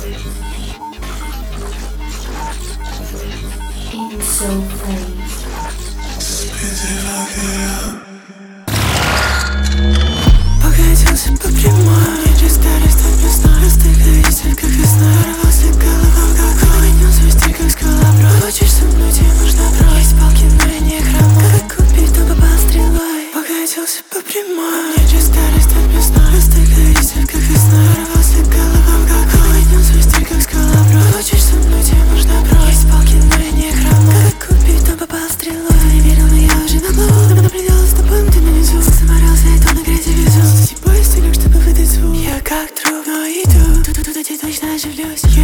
Покатился по прямой, через старость от весной. Растыкаешься, как весна, рвался головам, как огонь. Но свой стиль, как скалоброд. Хочешь со мной, тебе нужно брать. Есть палки, но я не хромой. Как купить, но попал стрелой. Покатился по прямой, через старость от весной. Растыкаешься, как весна, рвался головам, как огонь. Но свой стиль, как скалоброд. Хочешь со мной, тебе нужно брать. Есть палки, но я не хромой. Как купить, но попал стрелой. Ты не верил, но я уже на плаву. На пределе с тобой, ты на низу. Заморался, и то на грязи везу. Засыпаю стилек, чтобы выдать звук. Я как друг, но иду. Тут я точно оживлюсь.